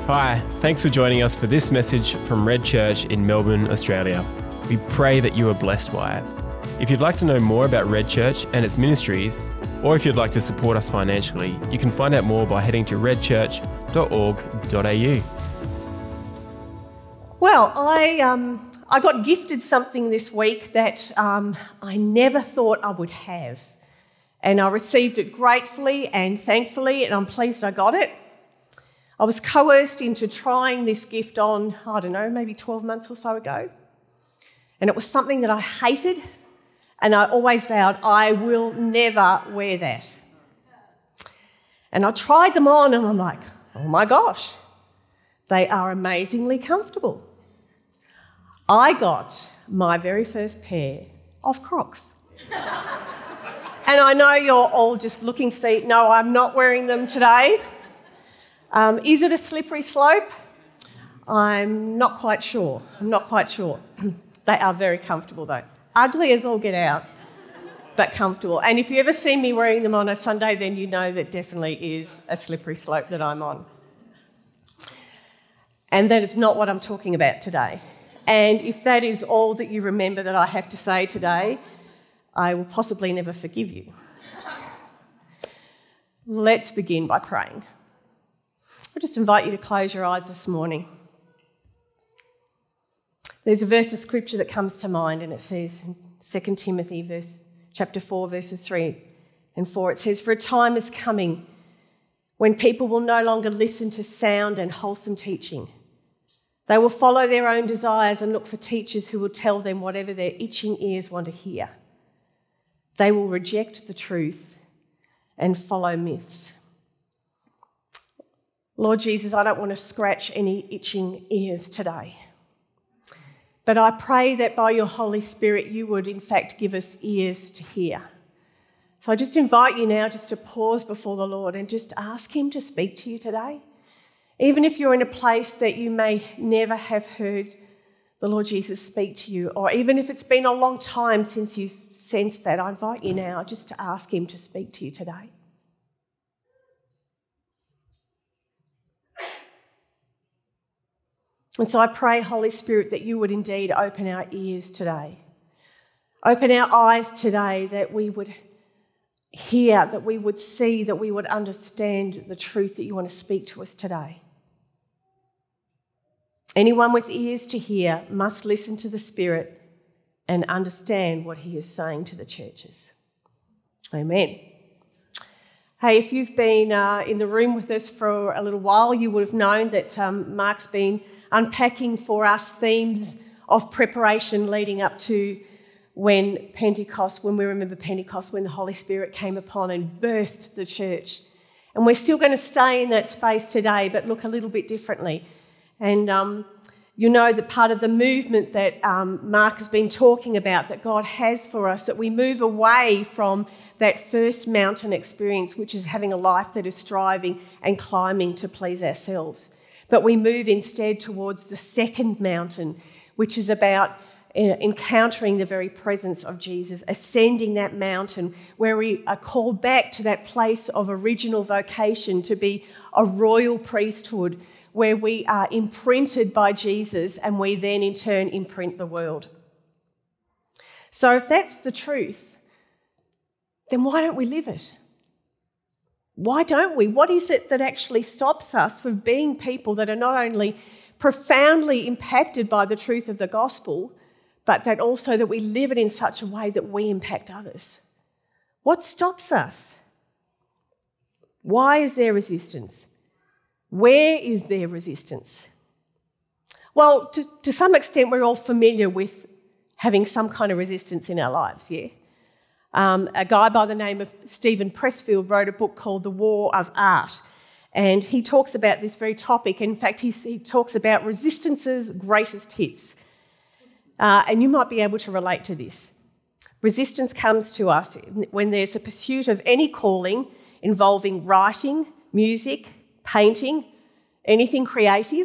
Hi, thanks for joining us for this message from Red Church in Melbourne, Australia. We pray that you are blessed by it. If you'd like to know more about Red Church and its ministries, or if you'd like to support us financially, you can find out more by heading to redchurch.org.au. Well, I got gifted something this week that I never thought I would have. And I received it gratefully and thankfully, and I'm pleased I got it. I was coerced into trying this gift on, maybe 12 months or so ago. And it was something that I hated, and I always vowed I will never wear that. And I tried them on, and I'm like, oh my gosh, they are amazingly comfortable. I got my very first pair of Crocs. And I know you're all just looking to see, no, I'm not wearing them today. Is it a slippery slope? I'm not quite sure. They are very comfortable though. Ugly as all get out, but comfortable. And if you ever see me wearing them on a Sunday, then you know that definitely is a slippery slope that I'm on. And that is not what I'm talking about today. And if that is all that you remember that I have to say today, I will possibly never forgive you. Let's begin by praying. I just invite you to close your eyes this morning. There's a verse of scripture that comes to mind, and it says in 2 Timothy chapter 4, verses 3 and 4, it says, "For a time is coming when people will no longer listen to sound and wholesome teaching. They will follow their own desires and look for teachers who will tell them whatever their itching ears want to hear. They will reject the truth and follow myths." Lord Jesus, I don't want to scratch any itching ears today. But I pray that by your Holy Spirit, you would in fact give us ears to hear. So I just invite you now just to pause before the Lord and just ask him to speak to you today. Even if you're in a place that you may never have heard the Lord Jesus speak to you, or even if it's been a long time since you've sensed that, I invite you now just to ask him to speak to you today. And so I pray, Holy Spirit, that you would indeed open our ears today. Open our eyes today, that we would hear, that we would see, that we would understand the truth that you want to speak to us today. Anyone with ears to hear must listen to the Spirit and understand what he is saying to the churches. Amen. Hey, if you've been in the room with us for a little while, you would have known that Mark's been unpacking for us themes of preparation leading up to when we remember Pentecost, when the Holy Spirit came upon and birthed the church. And we're still going to stay in that space today, but look a little bit differently. And you know that part of the movement that Mark has been talking about, that God has for us, that we move away from that first mountain experience, which is having a life that is striving and climbing to please ourselves. But we move instead towards the second mountain, which is about encountering the very presence of Jesus, ascending that mountain where we are called back to that place of original vocation, to be a royal priesthood, where we are imprinted by Jesus and we then in turn imprint the world. So if that's the truth, then why don't we live it? Why don't we? What is it that actually stops us from being people that are not only profoundly impacted by the truth of the gospel, but that also that we live it in such a way that we impact others? What stops us? Why is there resistance? Where is there resistance? Well, to some extent, we're all familiar with having some kind of resistance in our lives, yeah? A guy by the name of Stephen Pressfield wrote a book called The War of Art, and he talks about this very topic. In fact, he talks about resistance's greatest hits, and you might be able to relate to this. Resistance comes to us when there's a pursuit of any calling involving writing, music, painting, anything creative,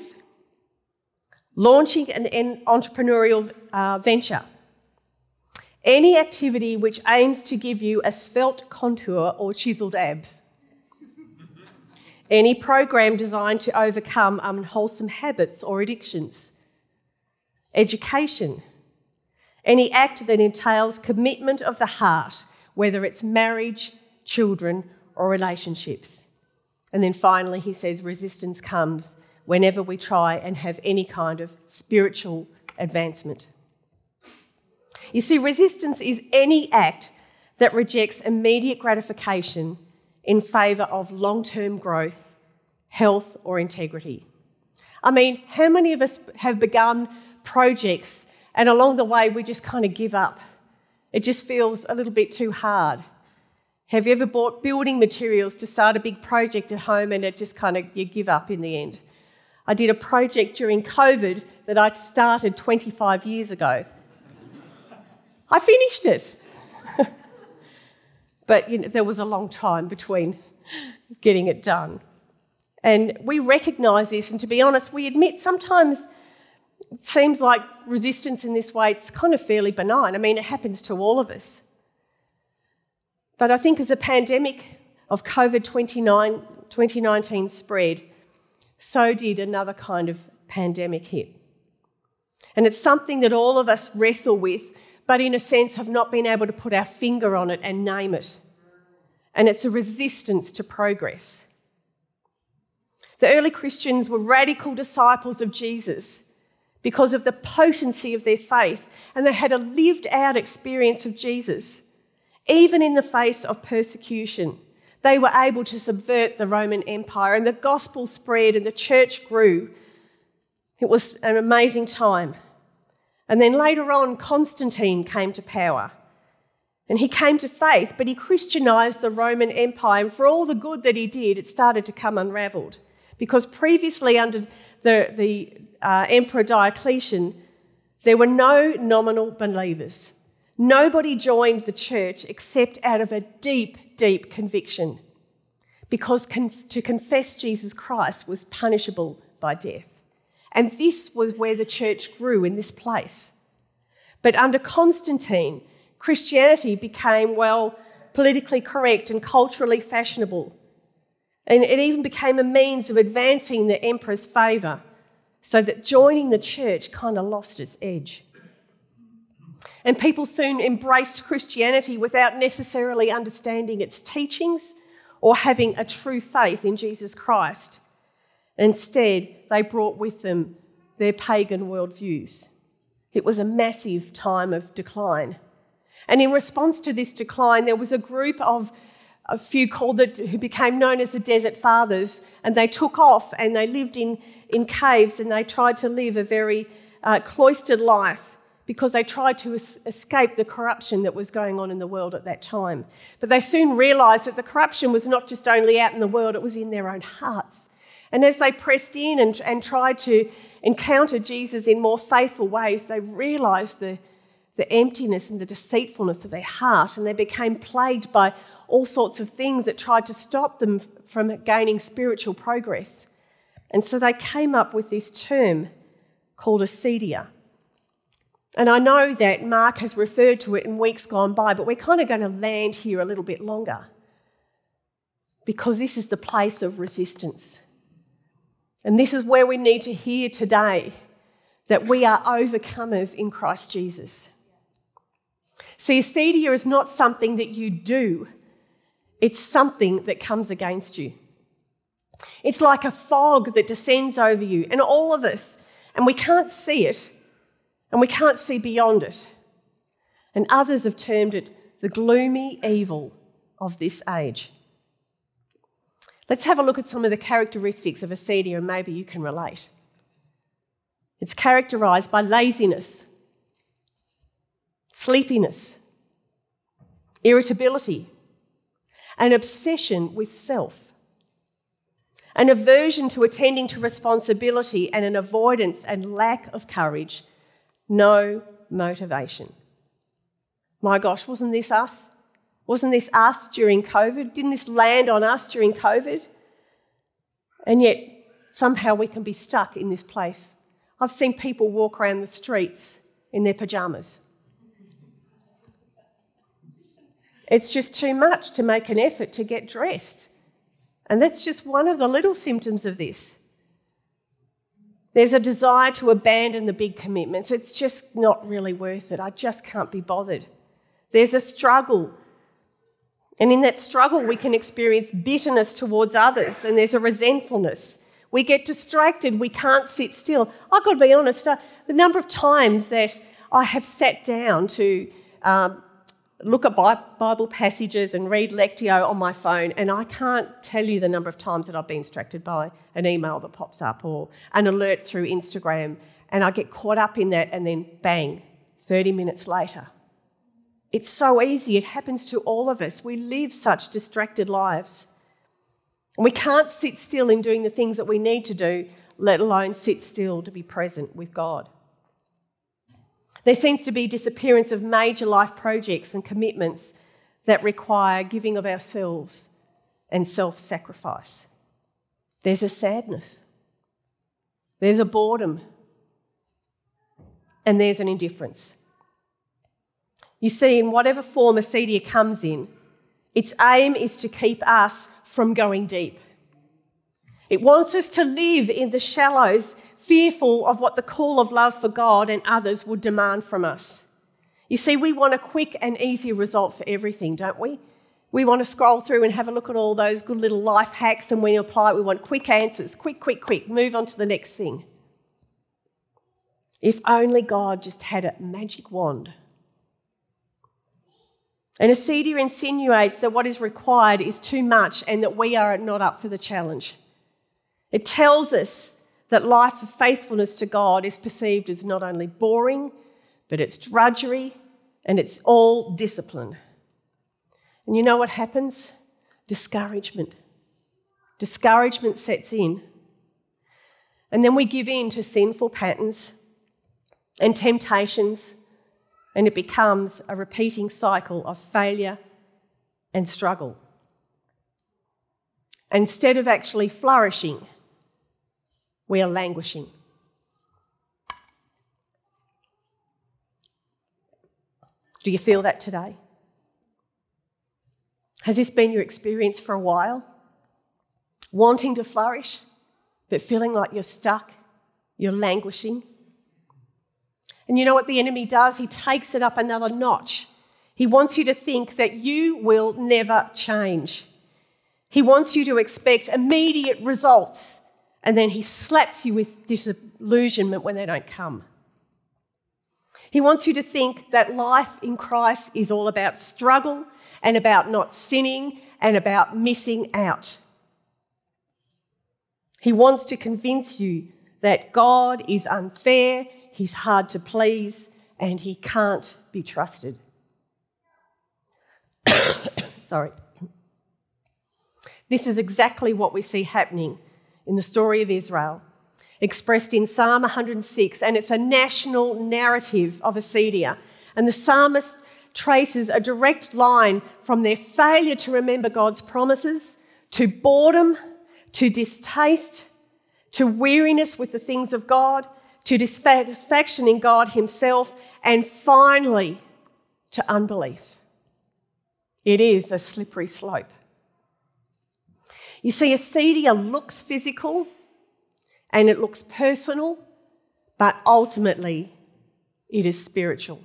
launching an entrepreneurial venture, any activity which aims to give you a svelte contour or chiselled abs, any program designed to overcome unwholesome habits or addictions, education, any act that entails commitment of the heart, whether it's marriage, children, or relationships. And then finally, he says resistance comes whenever we try and have any kind of spiritual advancement. You see, resistance is any act that rejects immediate gratification in favour of long-term growth, health, or integrity. I mean, how many of us have begun projects and along the way we just kind of give up? It just feels a little bit too hard. Have you ever bought building materials to start a big project at home and it just kind of, you give up in the end? I did a project during COVID that I started 25 years ago. I finished it. But there was a long time between getting it done. And we recognise this, and to be honest, we admit sometimes it seems like resistance in this way, it's kind of fairly benign. I mean, it happens to all of us. But I think as a pandemic of COVID-2019 spread, so did another kind of pandemic hit. And it's something that all of us wrestle with, but in a sense have not been able to put our finger on it and name it. And it's a resistance to progress. The early Christians were radical disciples of Jesus because of the potency of their faith, and they had a lived out experience of Jesus. Even in the face of persecution, they were able to subvert the Roman Empire, and the gospel spread and the church grew. It was an amazing time. And then later on, Constantine came to power. And he came to faith, but he Christianised the Roman Empire. And for all the good that he did, it started to come unravelled. Because previously, under the Emperor Diocletian, there were no nominal believers. Nobody joined the church except out of a deep, deep conviction. Because to confess Jesus Christ was punishable by death. And this was where the church grew, in this place. But under Constantine, Christianity became, politically correct and culturally fashionable. And it even became a means of advancing the emperor's favour, so that joining the church kind of lost its edge. And people soon embraced Christianity without necessarily understanding its teachings or having a true faith in Jesus Christ. Instead, they brought with them their pagan worldviews. It was a massive time of decline. And in response to this decline, there was a group of a few who became known as the Desert Fathers, and they took off and they lived in caves, and they tried to live a very cloistered life because they tried to escape the corruption that was going on in the world at that time. But they soon realised that the corruption was not just only out in the world, it was in their own hearts. And as they pressed in and tried to encounter Jesus in more faithful ways, they realised the emptiness and the deceitfulness of their heart, and they became plagued by all sorts of things that tried to stop them from gaining spiritual progress. And so they came up with this term called acedia. And I know that Mark has referred to it in weeks gone by, but we're kind of going to land here a little bit longer because this is the place of resistance. And this is where we need to hear today that we are overcomers in Christ Jesus. See, acedia is not something that you do. It's something that comes against you. It's like a fog that descends over you and all of us, and we can't see it, and we can't see beyond it. And others have termed it the gloomy evil of this age. Let's have a look at some of the characteristics of acedia, and maybe you can relate. It's characterised by laziness, sleepiness, irritability, an obsession with self, an aversion to attending to responsibility, and an avoidance and lack of courage, no motivation. My gosh, wasn't this us? Wasn't this us during COVID? Didn't this land on us during COVID? And yet, somehow we can be stuck in this place. I've seen people walk around the streets in their pyjamas. It's just too much to make an effort to get dressed. And that's just one of the little symptoms of this. There's a desire to abandon the big commitments. It's just not really worth it. I just can't be bothered. There's a struggle. And in that struggle, we can experience bitterness towards others, and there's a resentfulness. We get distracted. We can't sit still. I've got to be honest, the number of times that I have sat down to look at Bible passages and read Lectio on my phone, and I can't tell you the number of times that I've been distracted by an email that pops up or an alert through Instagram, and I get caught up in that, and then bang, 30 minutes later. It's so easy. It happens to all of us. We live such distracted lives. And we can't sit still in doing the things that we need to do, let alone sit still to be present with God. There seems to be disappearance of major life projects and commitments that require giving of ourselves and self-sacrifice. There's a sadness. There's a boredom. And there's an indifference. You see, in whatever form acedia comes in, its aim is to keep us from going deep. It wants us to live in the shallows, fearful of what the call of love for God and others would demand from us. You see, we want a quick and easy result for everything, don't we? We want to scroll through and have a look at all those good little life hacks, and when you apply it, we want quick answers, quick, move on to the next thing. If only God just had a magic wand. And acedia insinuates that what is required is too much and that we are not up for the challenge. It tells us that life of faithfulness to God is perceived as not only boring, but it's drudgery and it's all discipline. And you know what happens? Discouragement. Discouragement sets in. And then we give in to sinful patterns and temptations, and it becomes a repeating cycle of failure and struggle. Instead of actually flourishing, we are languishing. Do you feel that today? Has this been your experience for a while? Wanting to flourish, but feeling like you're stuck, you're languishing? And you know what the enemy does? He takes it up another notch. He wants you to think that you will never change. He wants you to expect immediate results, and then he slaps you with disillusionment when they don't come. He wants you to think that life in Christ is all about struggle and about not sinning and about missing out. He wants to convince you that God is unfair, he's hard to please, and he can't be trusted. Sorry. This is exactly what we see happening in the story of Israel, expressed in Psalm 106, and it's a national narrative of acedia. And the psalmist traces a direct line from their failure to remember God's promises, to boredom, to distaste, to weariness with the things of God, to dissatisfaction in God himself, and finally to unbelief. It is a slippery slope. You see, acedia looks physical and it looks personal, but ultimately it is spiritual.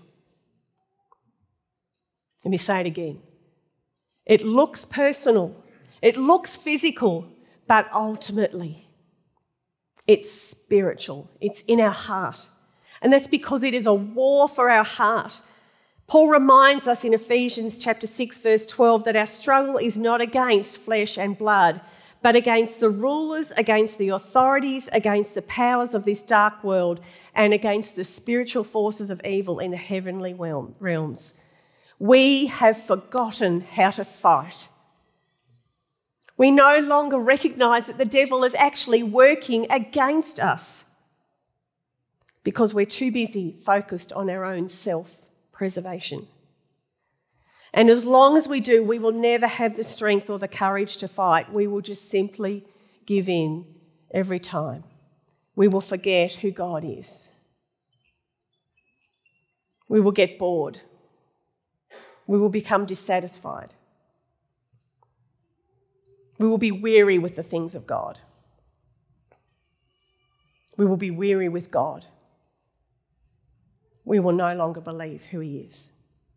Let me say it again. It looks personal, it looks physical, but ultimately it's spiritual. It's in our heart. And that's because it is a war for our heart. Paul reminds us in Ephesians chapter 6, verse 12, that our struggle is not against flesh and blood, but against the rulers, against the authorities, against the powers of this dark world, and against the spiritual forces of evil in the heavenly realms. We have forgotten how to fight. We no longer recognise that the devil is actually working against us because we're too busy focused on our own self-preservation. And as long as we do, we will never have the strength or the courage to fight. We will just simply give in every time. We will forget who God is. We will get bored. We will become dissatisfied. We will be weary with the things of God. We will be weary with God. We will no longer believe who he is.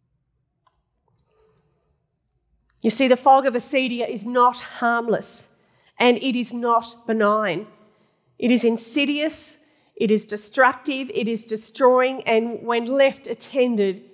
You see, the fog of acedia is not harmless and it is not benign. It is insidious, it is destructive, it is destroying, and when left unattended,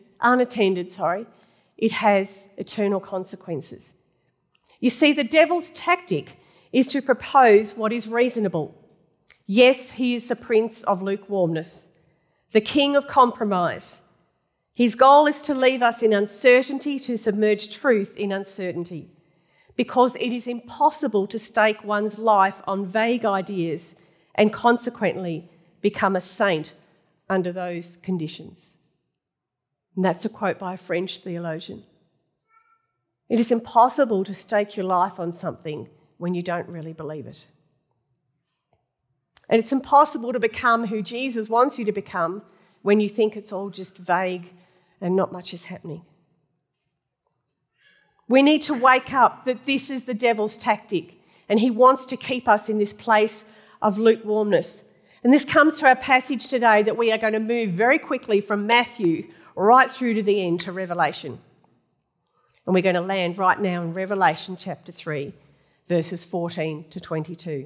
it has eternal consequences. You see, the devil's tactic is to propose what is reasonable. Yes, he is the prince of lukewarmness, the king of compromise. His goal is to leave us in uncertainty, to submerge truth in uncertainty, because it is impossible to stake one's life on vague ideas and consequently become a saint under those conditions. And that's a quote by a French theologian. It is impossible to stake your life on something when you don't really believe it. And it's impossible to become who Jesus wants you to become when you think it's all just vague and not much is happening. We need to wake up that this is the devil's tactic, and he wants to keep us in this place of lukewarmness. And this comes to our passage today that we are going to move very quickly from Matthew right through to the end to Revelation. And we're going to land right now in Revelation chapter 3, verses 14 to 22.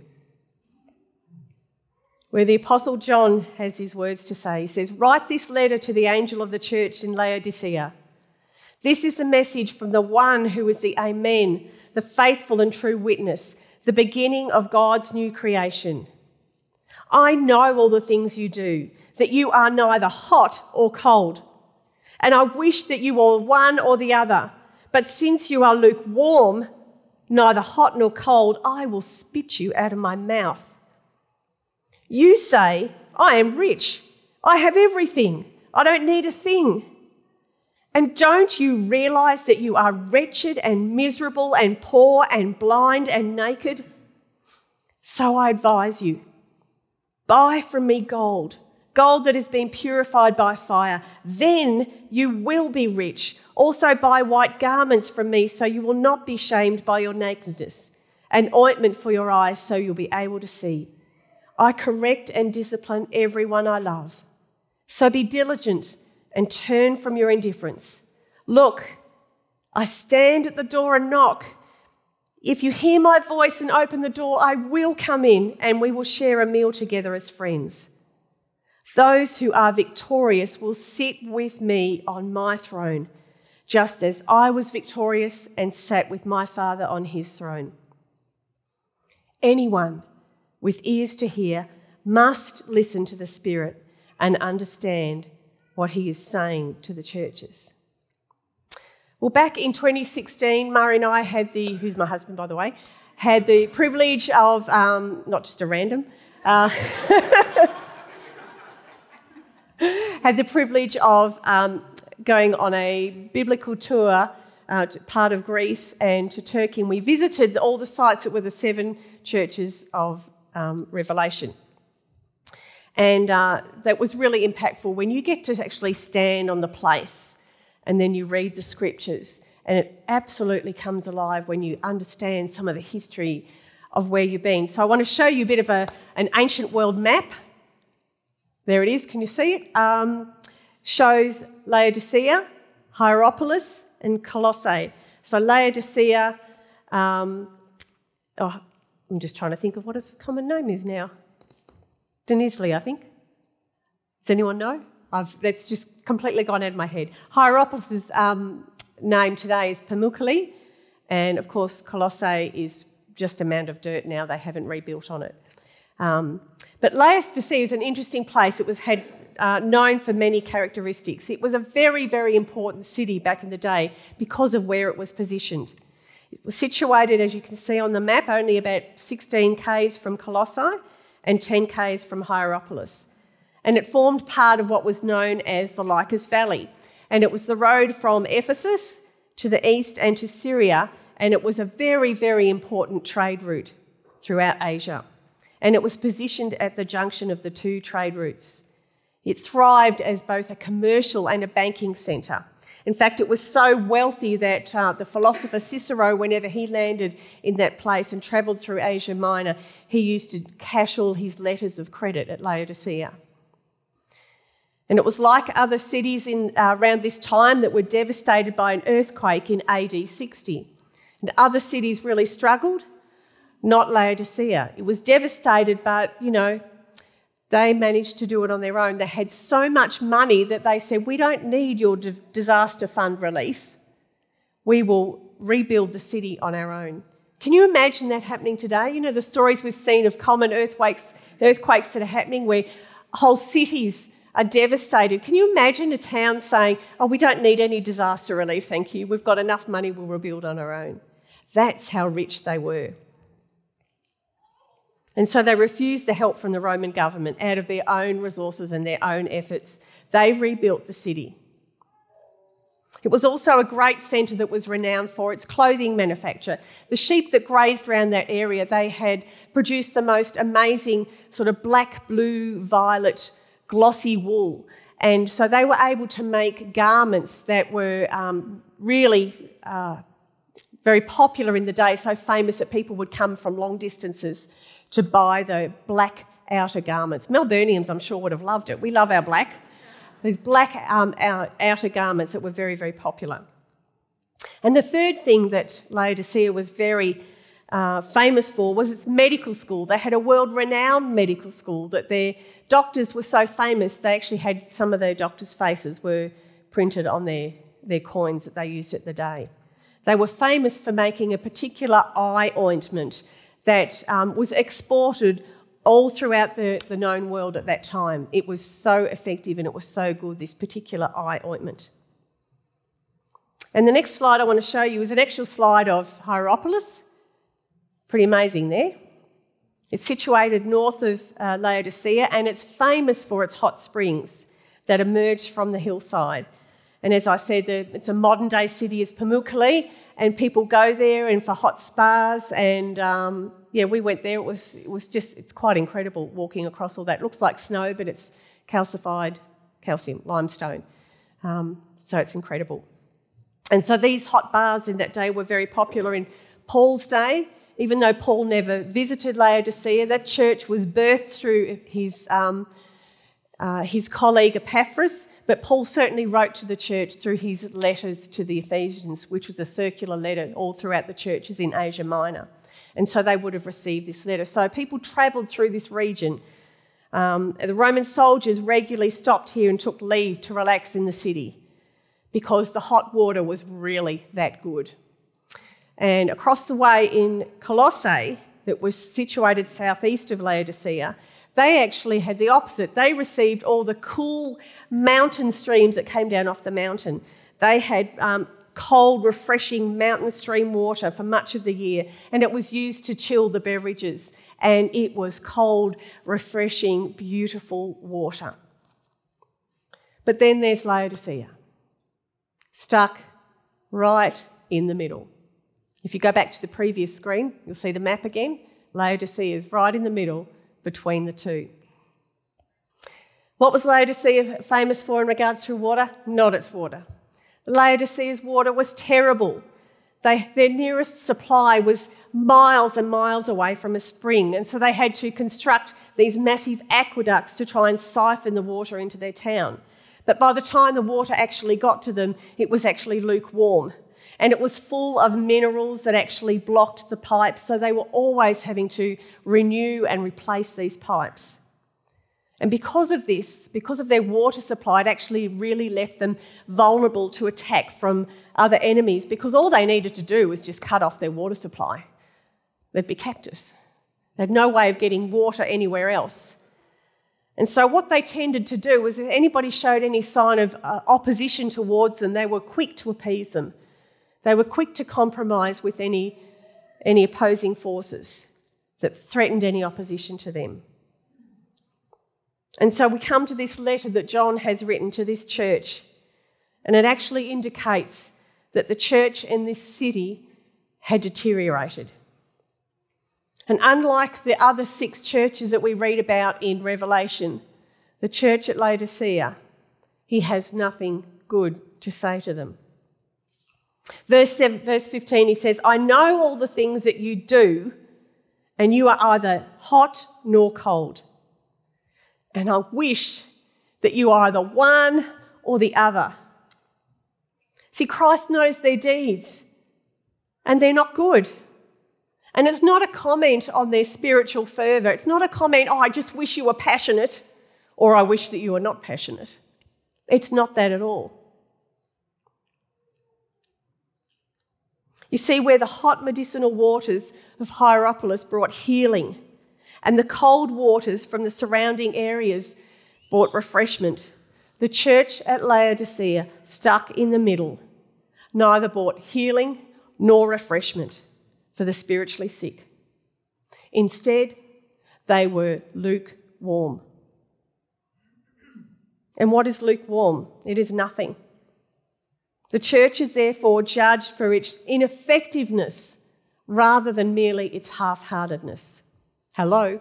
Where the Apostle John has his words to say. He says, "Write this letter to the angel of the church in Laodicea. This is the message from the one who is the Amen, the faithful and true witness, the beginning of God's new creation. I know all the things you do, that you are neither hot or cold. And I wish that you were one or the other. But since you are lukewarm, neither hot nor cold, I will spit you out of my mouth. You say, I am rich. I have everything. I don't need a thing. And don't you realise that you are wretched and miserable and poor and blind and naked? So I advise you, buy from me gold that has been purified by fire. Then you will be rich. Also buy white garments from me so you will not be shamed by your nakedness, and ointment for your eyes so you'll be able to see. I correct and discipline everyone I love. So be diligent and turn from your indifference. Look, I stand at the door and knock. If you hear my voice and open the door, I will come in and we will share a meal together as friends. Those who are victorious will sit with me on my throne, just as I was victorious and sat with my Father on his throne. Anyone with ears to hear must listen to the Spirit and understand what he is saying to the churches." Well, back in 2016, Murray and I who's my husband, by the way, had the privilege of, not just a random, had the privilege of going on a biblical tour to part of Greece and to Turkey. And we visited all the sites that were the 7 churches of Revelation. And that was really impactful when you get to actually stand on the place and then you read the scriptures, and it absolutely comes alive when you understand some of the history of where you've been. So I want to show you a bit of an ancient world map. There it is, can you see it? Shows Laodicea, Hierapolis and Colossae. So Laodicea, I'm just trying to think of what its common name is now. Denizli, I think. Does anyone know? That's just completely gone out of my head. Hierapolis' name today is Pamukkale, and of course Colossae is just a mound of dirt now. They haven't rebuilt on it. But Laodicea is an interesting place. It was known for many characteristics. It was a very, very important city back in the day because of where it was positioned. It was situated, as you can see on the map, only about 16 k's from Colossae and 10 k's from Hierapolis. And it formed part of what was known as the Lycus Valley. And it was the road from Ephesus to the east and to Syria, and it was a very, very important trade route throughout Asia. And it was positioned at the junction of the 2 trade routes. It thrived as both a commercial and a banking centre. In fact, it was so wealthy that the philosopher Cicero, whenever he landed in that place and travelled through Asia Minor, he used to cash all his letters of credit at Laodicea. And it was like other cities around this time that were devastated by an earthquake in AD 60. And other cities really struggled, not Laodicea. It was devastated, but, they managed to do it on their own. They had so much money that they said, we don't need your disaster fund relief. We will rebuild the city on our own. Can you imagine that happening today? The stories we've seen of common earthquakes that are happening where whole cities are devastated. Can you imagine a town saying, we don't need any disaster relief, thank you. We've got enough money, we'll rebuild on our own. That's how rich they were. And so they refused the help from the Roman government out of their own resources and their own efforts. They rebuilt the city. It was also a great centre that was renowned for its clothing manufacture. The sheep that grazed around that area, they had produced the most amazing sort of black, blue, violet, glossy wool. And so they were able to make garments that were really very popular in the day, so famous that people would come from long distances to buy the black outer garments. Melburnians, I'm sure, would have loved it. We love our black. These black outer garments that were very, very popular. And the third thing that Laodicea was very famous for was its medical school. They had a world-renowned medical school that their doctors were so famous, they actually had some of their doctors' faces were printed on their coins that they used at the day. They were famous for making a particular eye ointment that was exported all throughout the known world at that time. It was so effective and it was so good, this particular eye ointment. And the next slide I want to show you is an actual slide of Hierapolis. Pretty amazing there. It's situated north of Laodicea and it's famous for its hot springs that emerge from the hillside. And as I said, it's a modern-day city, it's Pamukkale, and people go there and for hot spas. And we went there. It's quite incredible walking across all that. It looks like snow, but it's calcified calcium, limestone. So it's incredible. And so these hot baths in that day were very popular in Paul's day. Even though Paul never visited Laodicea, that church was birthed through his colleague Epaphras, but Paul certainly wrote to the church through his letters to the Ephesians, which was a circular letter all throughout the churches in Asia Minor. And so they would have received this letter. So people travelled through this region. The Roman soldiers regularly stopped here and took leave to relax in the city because the hot water was really that good. And across the way in Colossae, that was situated southeast of Laodicea, they actually had the opposite. They received all the cool mountain streams that came down off the mountain. They had cold, refreshing mountain stream water for much of the year, and it was used to chill the beverages. And it was cold, refreshing, beautiful water. But then there's Laodicea, stuck right in the middle. If you go back to the previous screen, you'll see the map again. Laodicea is right in the middle between the two. What was Laodicea famous for in regards to water? Not its water. Laodicea's water was terrible. Their nearest supply was miles and miles away from a spring, and so they had to construct these massive aqueducts to try and siphon the water into their town. But by the time the water actually got to them, it was actually lukewarm. And it was full of minerals that actually blocked the pipes, so they were always having to renew and replace these pipes. And because of this, because of their water supply, it actually really left them vulnerable to attack from other enemies, because all they needed to do was just cut off their water supply. They'd be captors. They had no way of getting water anywhere else. And so what they tended to do was if anybody showed any sign of opposition towards them, they were quick to appease them. They were quick to compromise with any opposing forces that threatened any opposition to them. And so we come to this letter that John has written to this church, and it actually indicates that the church in this city had deteriorated. And unlike the other 6 churches that we read about in Revelation, the church at Laodicea, he has nothing good to say to them. Verse 15, he says, I know all the things that you do, and you are either hot nor cold. And I wish that you are either one or the other. See, Christ knows their deeds, and they're not good. And it's not a comment on their spiritual fervour. It's not a comment, I just wish you were passionate, or I wish that you were not passionate. It's not that at all. You see, where the hot medicinal waters of Hierapolis brought healing and the cold waters from the surrounding areas brought refreshment, the church at Laodicea, stuck in the middle, neither brought healing nor refreshment for the spiritually sick. Instead, they were lukewarm. And what is lukewarm? It is nothing. The church is therefore judged for its ineffectiveness rather than merely its half-heartedness. Hello?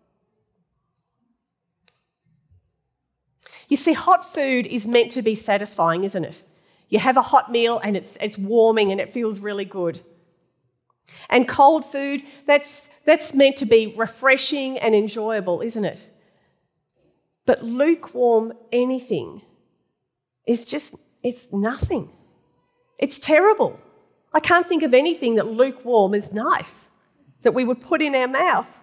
You see, hot food is meant to be satisfying, isn't it? You have a hot meal and it's warming and it feels really good. And cold food, that's meant to be refreshing and enjoyable, isn't it? But lukewarm anything is it's nothing. It's terrible. I can't think of anything that lukewarm is nice, that we would put in our mouth.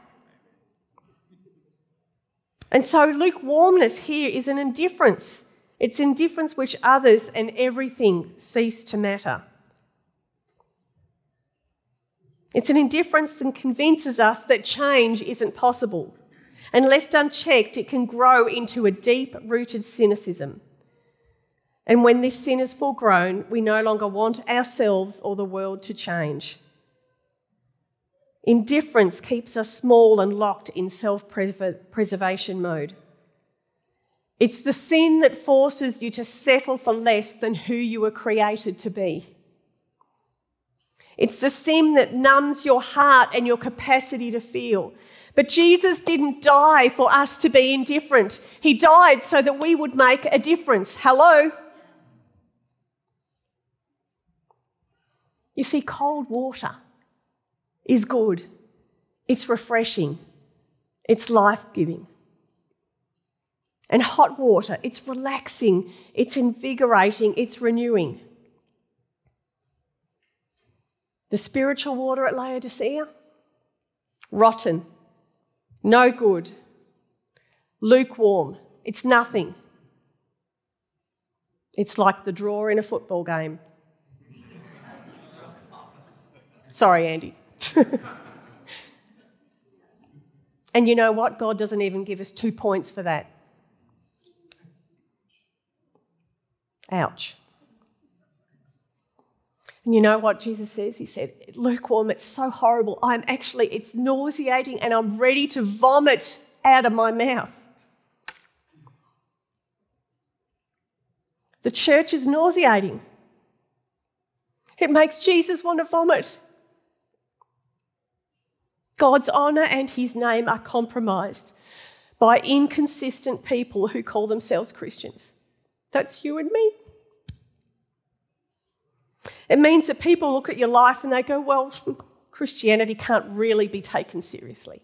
And so lukewarmness here is an indifference. It's indifference which others and everything cease to matter. It's an indifference that convinces us that change isn't possible. And left unchecked, it can grow into a deep-rooted cynicism. And when this sin is full grown, we no longer want ourselves or the world to change. Indifference keeps us small and locked in self-preservation mode. It's the sin that forces you to settle for less than who you were created to be. It's the sin that numbs your heart and your capacity to feel. But Jesus didn't die for us to be indifferent. He died so that we would make a difference. Hello? You see, cold water is good. It's refreshing. It's life-giving. And hot water, it's relaxing, it's invigorating, it's renewing. The spiritual water at Laodicea? Rotten. No good. Lukewarm. It's nothing. It's like the draw in a football game. Sorry, Andy. And you know what? God doesn't even give us 2 points for that. Ouch. And you know what Jesus says? He said, lukewarm, it's so horrible. It's nauseating and I'm ready to vomit out of my mouth. The church is nauseating. It makes Jesus want to vomit. God's honour and his name are compromised by inconsistent people who call themselves Christians. That's you and me. It means that people look at your life and they go, well, Christianity can't really be taken seriously.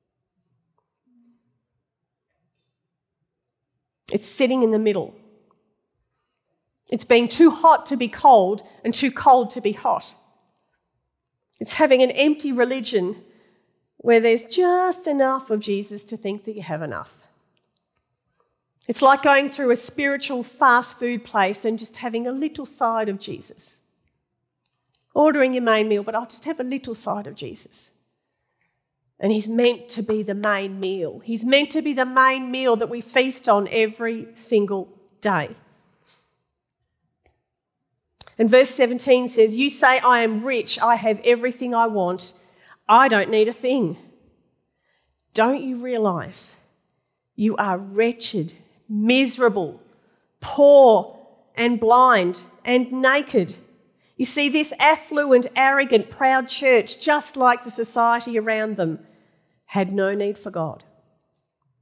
It's sitting in the middle. It's being too hot to be cold and too cold to be hot. It's having an empty religion where there's just enough of Jesus to think that you have enough. It's like going through a spiritual fast food place and just having a little side of Jesus. Ordering your main meal, but I'll just have a little side of Jesus. And he's meant to be the main meal. He's meant to be the main meal that we feast on every single day. And verse 17 says, you say, I am rich, I have everything I want, I don't need a thing. Don't you realise you are wretched, miserable, poor and blind and naked? You see, this affluent, arrogant, proud church, just like the society around them, had no need for God.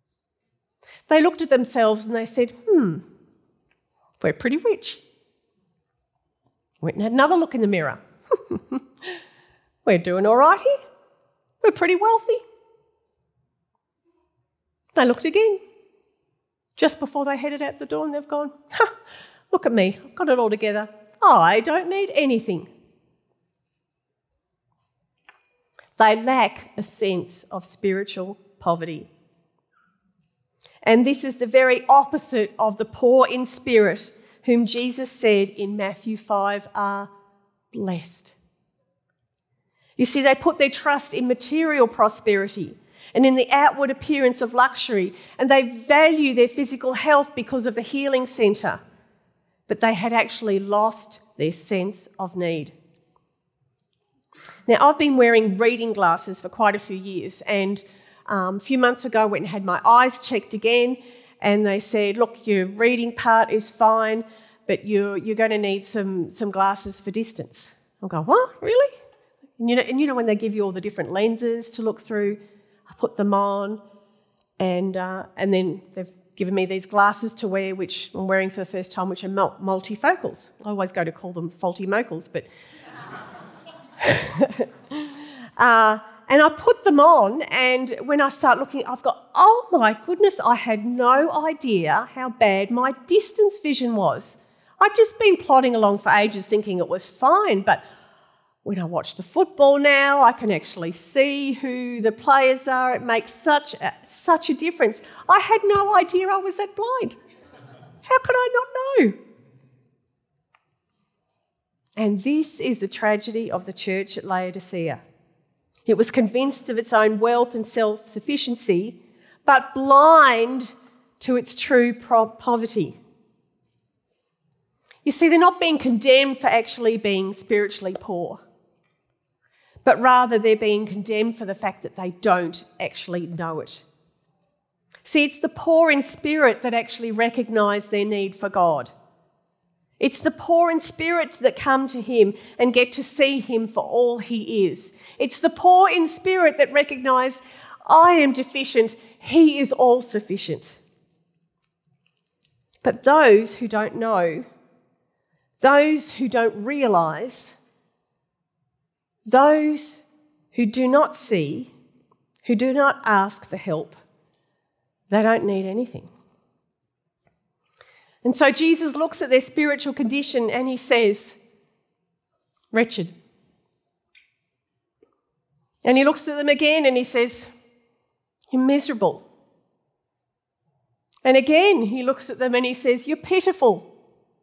They looked at themselves and they said, we're pretty rich. Went and had another look in the mirror. We're doing all right here. We're pretty wealthy. They looked again. Just before they headed out the door, and they've gone, look at me, I've got it all together. I don't need anything. They lack a sense of spiritual poverty. And this is the very opposite of the poor in spirit, whom Jesus said in Matthew 5 are blessed. You see, they put their trust in material prosperity and in the outward appearance of luxury, and they value their physical health because of the healing centre, but they had actually lost their sense of need. Now, I've been wearing reading glasses for quite a few years, and a few months ago I went and had my eyes checked again, and they said, look, your reading part is fine, but you're going to need some glasses for distance. I'm going, what, really? And you know when they give you all the different lenses to look through, I put them on, and then they've given me these glasses to wear, which I'm wearing for the first time, which are multifocals. I always go to call them faulty mocals, but... and I put them on, and when I start looking, I've got, oh my goodness, I had no idea how bad my distance vision was. I'd just been plodding along for ages thinking it was fine, but when I watch the football now, I can actually see who the players are. It makes such a difference. I had no idea I was that blind. How could I not know? And this is the tragedy of the church at Laodicea. It was convinced of its own wealth and self-sufficiency, but blind to its true poverty. You see, they're not being condemned for actually being spiritually poor, but rather they're being condemned for the fact that they don't actually know it. See, it's the poor in spirit that actually recognise their need for God. It's the poor in spirit that come to him and get to see him for all he is. It's the poor in spirit that recognise, I am deficient, he is all sufficient. But those who don't know, those who don't realise, those who do not see, who do not ask for help, they don't need anything. And so Jesus looks at their spiritual condition and he says, wretched. And he looks at them again and he says, you're miserable. And again he looks at them and he says, you're pitiful.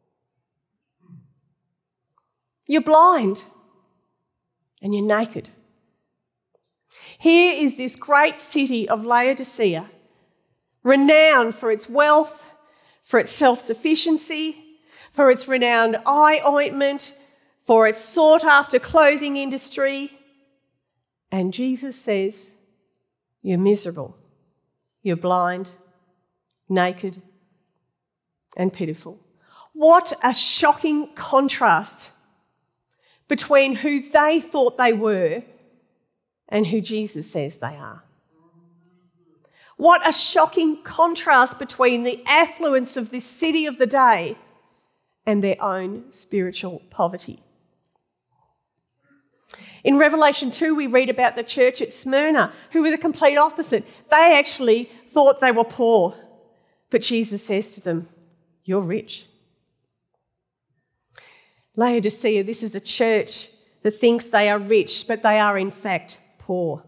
You're blind. And you're naked. Here is this great city of Laodicea, renowned for its wealth, for its self-sufficiency, for its renowned eye ointment, for its sought-after clothing industry. And Jesus says, you're miserable, you're blind, naked, and pitiful. What a shocking contrast between who they thought they were and who Jesus says they are. What a shocking contrast between the affluence of this city of the day and their own spiritual poverty. In Revelation 2, we read about the church at Smyrna, who were the complete opposite. They actually thought they were poor, but Jesus says to them, you're rich. Laodicea, this is a church that thinks they are rich, but they are in fact poor.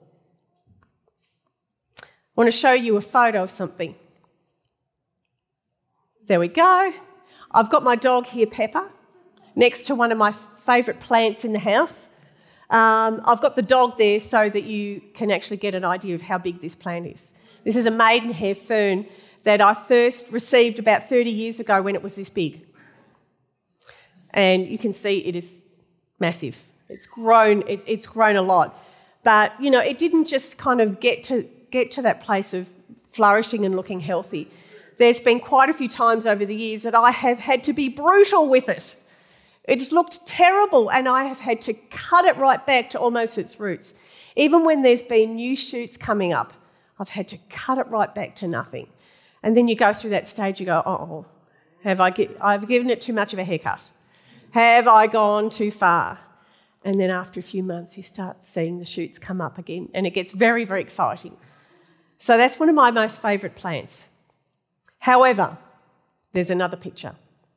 I want to show you a photo of something. There we go. I've got my dog here, Pepper, next to one of my favourite plants in the house. I've got the dog there so that you can actually get an idea of how big this plant is. This is a maidenhair fern that I first received about 30 years ago when it was this big. And you can see it is massive. It's grown a lot. But, you know, it didn't just kind of get to that place of flourishing and looking healthy. There's been quite a few times over the years that I have had to be brutal with it. It's looked terrible and I have had to cut it right back to almost its roots. Even when there's been new shoots coming up, I've had to cut it right back to nothing. And then you go through that stage, you go, I've given it too much of a haircut. Have I gone too far? And then after a few months, you start seeing the shoots come up again, and it gets very, very exciting. So that's one of my most favourite plants. However, there's another picture.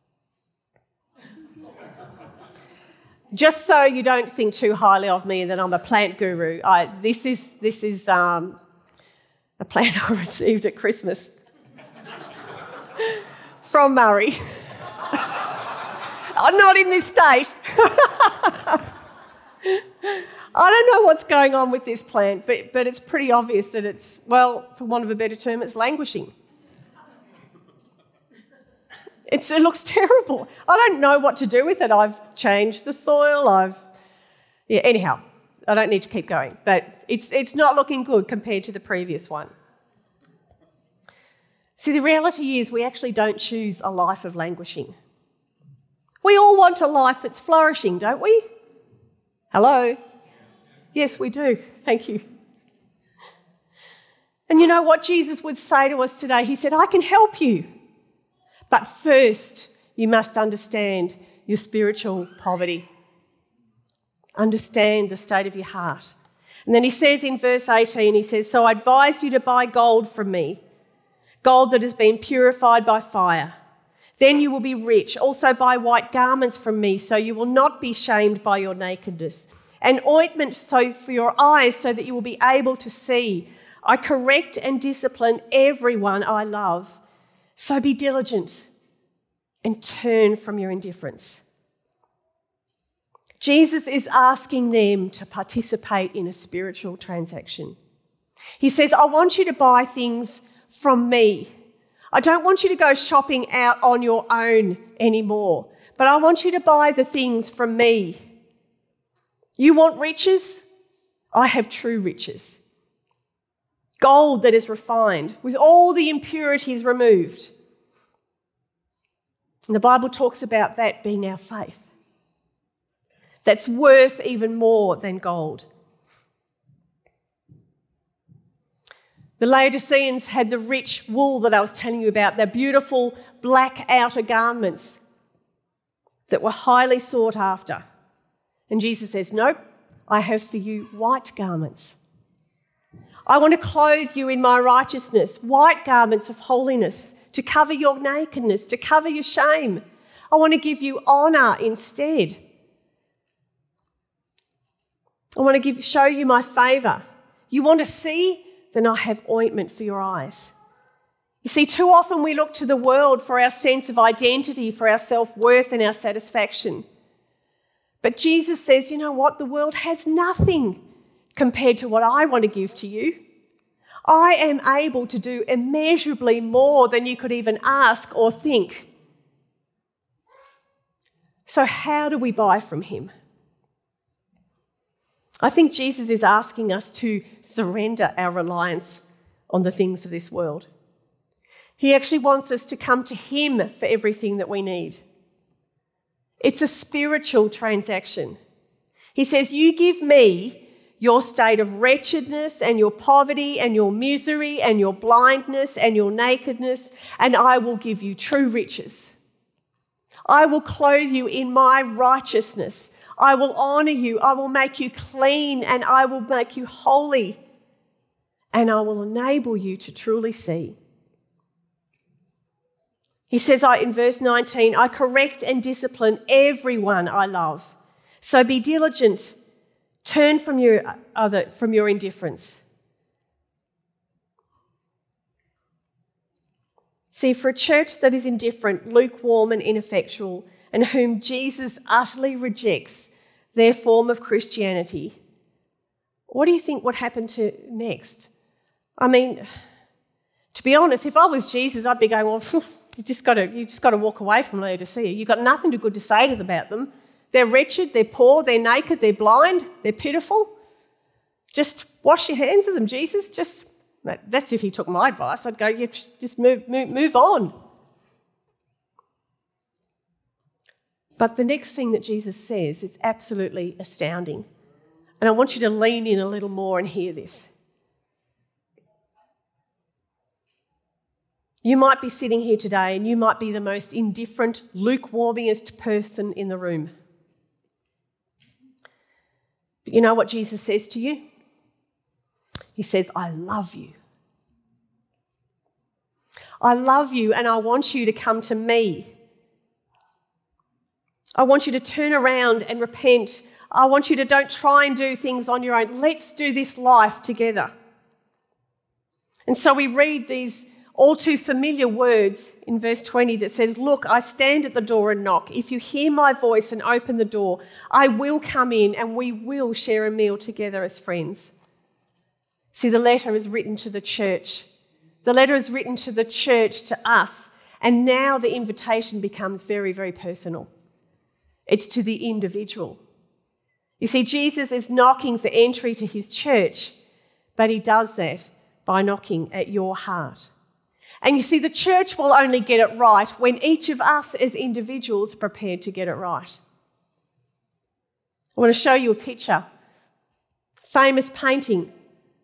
Just so you don't think too highly of me that I'm a plant guru, this is a plant I received at Christmas from Murray. I'm not in this state. I don't know what's going on with this plant, but it's pretty obvious that it's, well, for want of a better term, it's languishing. It looks terrible. I don't know what to do with it. I've changed the soil. Anyhow, I don't need to keep going. But it's not looking good compared to the previous one. See, the reality is we actually don't choose a life of languishing. We all want a life that's flourishing, don't we? Hello? Yes, we do. Thank you. And you know what Jesus would say to us today? He said, I can help you. But first, you must understand your spiritual poverty. Understand the state of your heart. And then he says in verse 18, he says, so I advise you to buy gold from me, gold that has been purified by fire. Then you will be rich. Also buy white garments from me, so you will not be shamed by your nakedness. And ointment for your eyes, so that you will be able to see. I correct and discipline everyone I love. So be diligent and turn from your indifference. Jesus is asking them to participate in a spiritual transaction. He says, I want you to buy things from me. I don't want you to go shopping out on your own anymore, but I want you to buy the things from me. You want riches? I have true riches. Gold that is refined, with all the impurities removed. And the Bible talks about that being our faith. That's worth even more than gold. The Laodiceans had the rich wool that I was telling you about, the beautiful black outer garments that were highly sought after. And Jesus says, nope, I have for you white garments. I want to clothe you in my righteousness, white garments of holiness, to cover your nakedness, to cover your shame. I want to give you honour instead. I want to show you my favour. You want to see? Then I have ointment for your eyes. You see, too often we look to the world for our sense of identity, for our self-worth and our satisfaction. But Jesus says, you know what? The world has nothing compared to what I want to give to you. I am able to do immeasurably more than you could even ask or think. So how do we buy from him? I think Jesus is asking us to surrender our reliance on the things of this world. He actually wants us to come to him for everything that we need. It's a spiritual transaction. He says, you give me your state of wretchedness and your poverty and your misery and your blindness and your nakedness, and I will give you true riches. I will clothe you in my righteousness. I will honour you. I will make you clean and I will make you holy. And I will enable you to truly see. He says in verse 19, I correct and discipline everyone I love. So be diligent. Turn from your indifference. See, for a church that is indifferent, lukewarm and ineffectual, and whom Jesus utterly rejects their form of Christianity, what do you think would happen next? I mean, to be honest, if I was Jesus, I'd be going, well, you just got to walk away from Laodicea. You've got nothing good to say to them about them. They're wretched, they're poor, they're naked, they're blind, they're pitiful. Just wash your hands of them, Jesus. That's if he took my advice. I'd go, yeah, just move on. But the next thing that Jesus says is absolutely astounding. And I want you to lean in a little more and hear this. You might be sitting here today and you might be the most indifferent, lukewarmest person in the room. But you know what Jesus says to you? He says, I love you. I love you and I want you to come to me. I want you to turn around and repent. I want you to don't try and do things on your own. Let's do this life together. And so we read these all too familiar words in verse 20 that says, look, I stand at the door and knock. If you hear my voice and open the door, I will come in and we will share a meal together as friends. See, the letter is written to the church. The letter is written to the church, to us, and now the invitation becomes very, very personal. It's to the individual. You see, Jesus is knocking for entry to his church, but he does that by knocking at your heart. And you see, the church will only get it right when each of us as individuals are prepared to get it right. I want to show you a picture, famous painting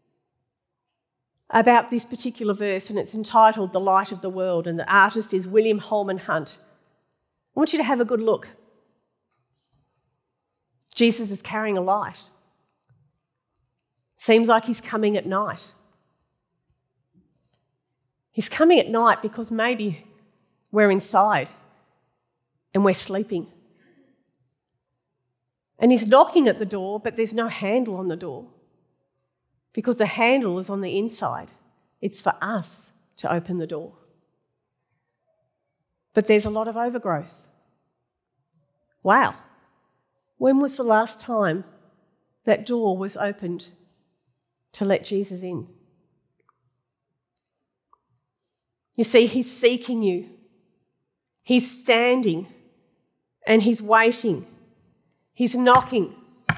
about this particular verse, and it's entitled The Light of the World, and the artist is William Holman Hunt. I want you to have a good look. Jesus is carrying a light. Seems like he's coming at night. He's coming at night because maybe we're inside and we're sleeping. And he's knocking at the door, but there's no handle on the door because the handle is on the inside. It's for us to open the door. But there's a lot of overgrowth. Wow. When was the last time that door was opened to let Jesus in? You see, he's seeking you. He's standing and he's waiting. He's knocking.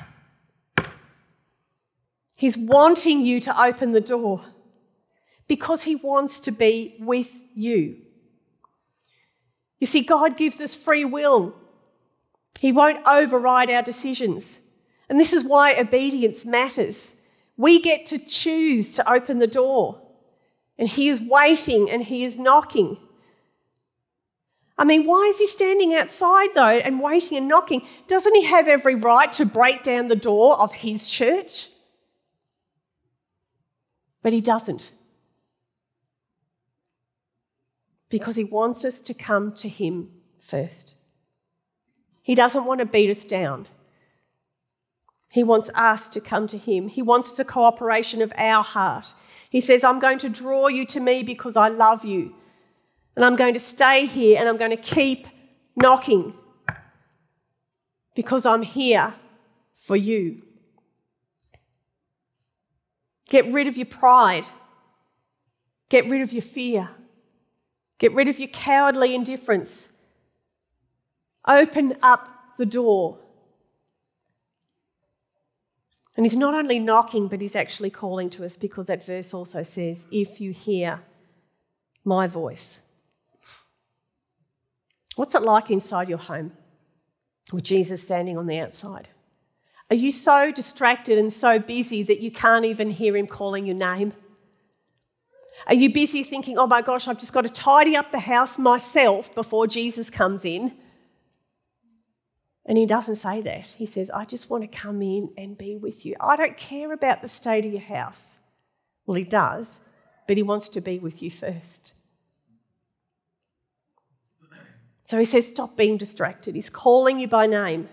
He's wanting you to open the door because he wants to be with you. You see, God gives us free will. He won't override our decisions. And this is why obedience matters. We get to choose to open the door. And he is waiting and he is knocking. I mean, why is he standing outside though and waiting and knocking? Doesn't he have every right to break down the door of his church? But he doesn't. Because he wants us to come to him first. He doesn't want to beat us down. He wants us to come to him. He wants the cooperation of our heart. He says, I'm going to draw you to me because I love you. And I'm going to stay here and I'm going to keep knocking because I'm here for you. Get rid of your pride. Get rid of your fear. Get rid of your cowardly indifference. Open up the door. And he's not only knocking, but he's actually calling to us because that verse also says, if you hear my voice. What's it like inside your home with Jesus standing on the outside? Are you so distracted and so busy that you can't even hear him calling your name? Are you busy thinking, oh my gosh, I've just got to tidy up the house myself before Jesus comes in? And he doesn't say that. He says, I just want to come in and be with you. I don't care about the state of your house. Well, he does, but he wants to be with you first. So he says, stop being distracted. He's calling you by name.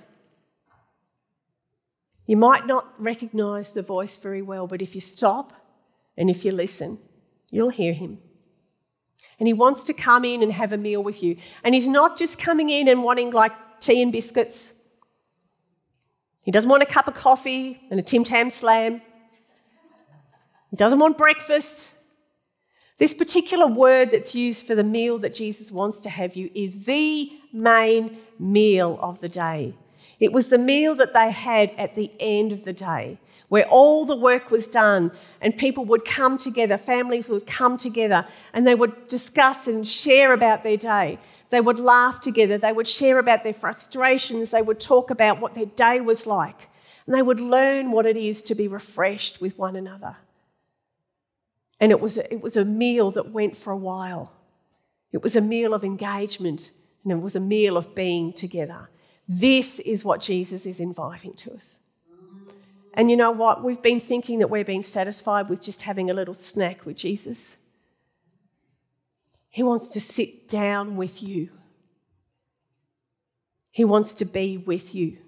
You might not recognise the voice very well, but if you stop and if you listen, you'll hear him. And he wants to come in and have a meal with you. And he's not just coming in and wanting like tea and biscuits. He doesn't want a cup of coffee and a Tim Tam Slam. He doesn't want breakfast. This particular word that's used for the meal that Jesus wants to have you is the main meal of the day. It was the meal that they had at the end of the day, where all the work was done and people would come together, families would come together and they would discuss and share about their day. They would laugh together, they would share about their frustrations, they would talk about what their day was like, and they would learn what it is to be refreshed with one another. And it was a meal that went for a while. It was a meal of engagement, and it was a meal of being together. This is what Jesus is inviting to us. And you know what? We've been thinking that we're being satisfied with just having a little snack with Jesus. He wants to sit down with you. He wants to be with you.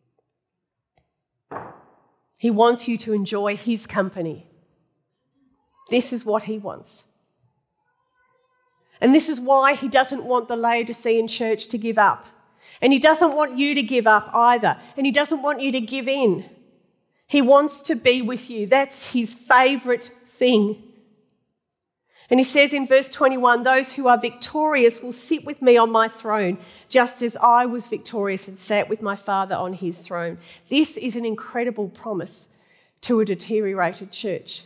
He wants you to enjoy his company. This is what he wants. And this is why he doesn't want the Laodicean church to give up. And he doesn't want you to give up either. And he doesn't want you to give in. He wants to be with you. That's his favourite thing. And he says in verse 21, those who are victorious will sit with me on my throne, just as I was victorious and sat with my Father on his throne. This is an incredible promise to a deteriorated church.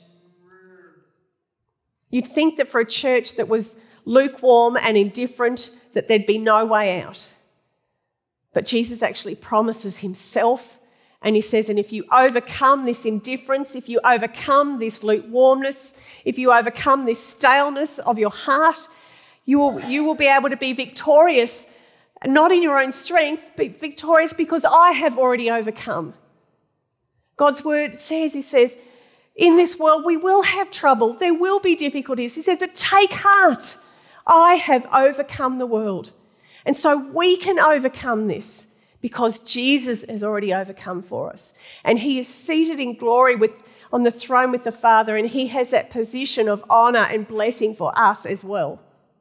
You'd think that for a church that was lukewarm and indifferent, that there'd be no way out. But Jesus actually promises himself, and he says, and if you overcome this indifference, if you overcome this lukewarmness, if you overcome this staleness of your heart, you will be able to be victorious, not in your own strength, but victorious because I have already overcome. God's word says, he says, in this world we will have trouble, there will be difficulties. He says, but take heart, I have overcome the world. And so we can overcome this because Jesus has already overcome for us. And he is seated in glory on the throne with the Father, and he has that position of honour and blessing for us as well.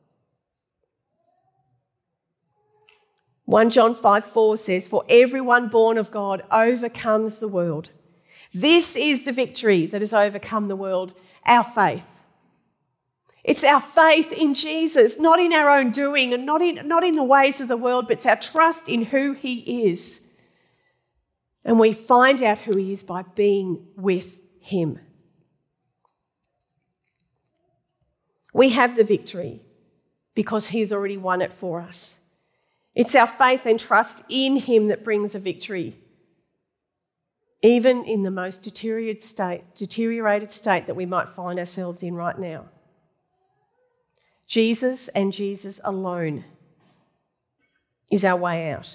1 John 5:4 says, for everyone born of God overcomes the world. This is the victory that has overcome the world, our faith. It's our faith in Jesus, not in our own doing and not in the ways of the world, but it's our trust in who he is. And we find out who he is by being with him. We have the victory because he's already won it for us. It's our faith and trust in him that brings a victory, even in the most deteriorated state that we might find ourselves in right now. Jesus and Jesus alone is our way out.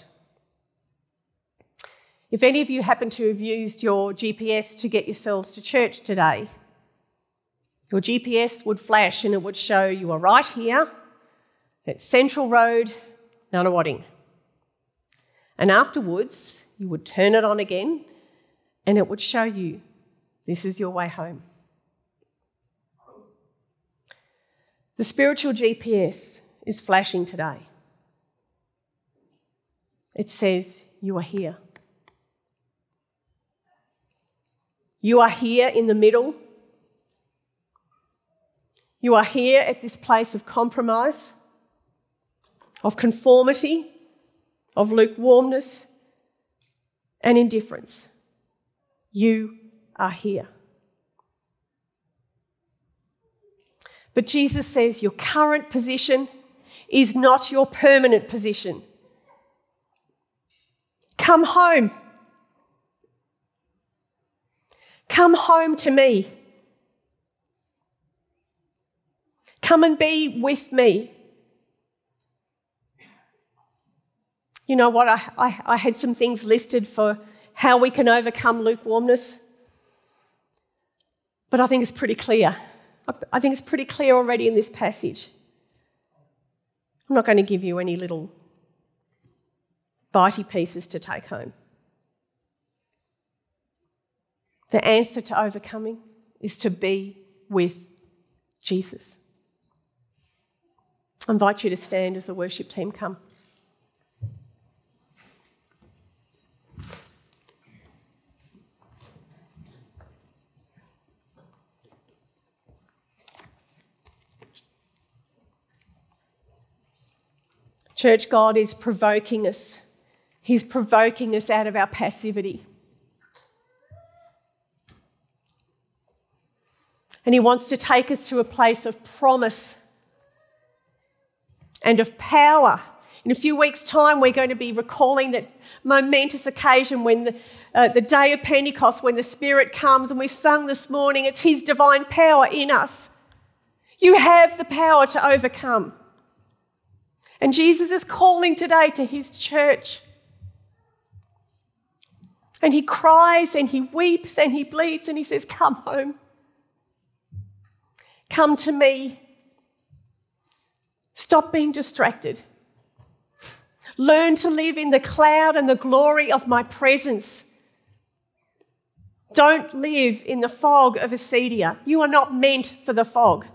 If any of you happen to have used your GPS to get yourselves to church today, your GPS would flash and it would show you are right here at Central Road, Nunawading. And afterwards, you would turn it on again and it would show you this is your way home. The spiritual GPS is flashing today. It says, you are here. You are here in the middle. You are here at this place of compromise, of conformity, of lukewarmness and indifference. You are here. But Jesus says your current position is not your permanent position. Come home. Come home to me. Come and be with me. You know what? I had some things listed for how we can overcome lukewarmness, but I think it's pretty clear. I think it's pretty clear already in this passage. I'm not going to give you any little bitey pieces to take home. The answer to overcoming is to be with Jesus. I invite you to stand as the worship team come. Church, God is provoking us. He's provoking us out of our passivity. And he wants to take us to a place of promise and of power. In a few weeks' time, we're going to be recalling that momentous occasion when the day of Pentecost, when the Spirit comes, and we've sung this morning, it's his divine power in us. You have the power to overcome. And Jesus is calling today to his church. And he cries and he weeps and he bleeds and he says, come home. Come to me. Stop being distracted. Learn to live in the cloud and the glory of my presence. Don't live in the fog of acedia. You are not meant for the fog.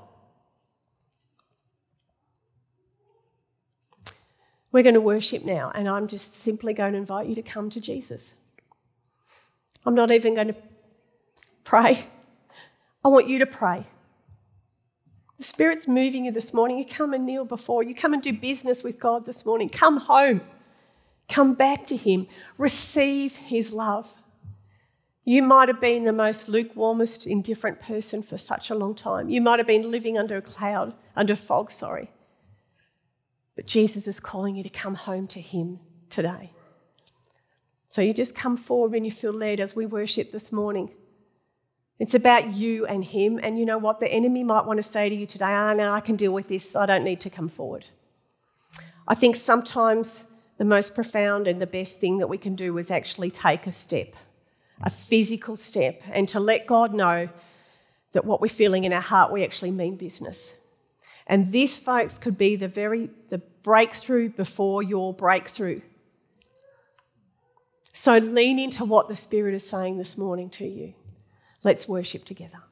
We're going to worship now, and I'm just simply going to invite you to come to Jesus. I'm not even going to pray. I want you to pray. The Spirit's moving you this morning. You come and kneel before. You come and do business with God this morning. Come home. Come back to him. Receive his love. You might have been the most lukewarmest, indifferent person for such a long time. You might have been living under a cloud, under fog, But Jesus is calling you to come home to him today. So you just come forward when you feel led as we worship this morning. It's about you and him. And you know what? The enemy might want to say to you today, no, I can deal with this. I don't need to come forward. I think sometimes the most profound and the best thing that we can do is actually take a step, a physical step, and to let God know that what we're feeling in our heart, we actually mean business. And this, folks, could be the breakthrough before your breakthrough. So lean into what the Spirit is saying this morning to you. Let's worship together.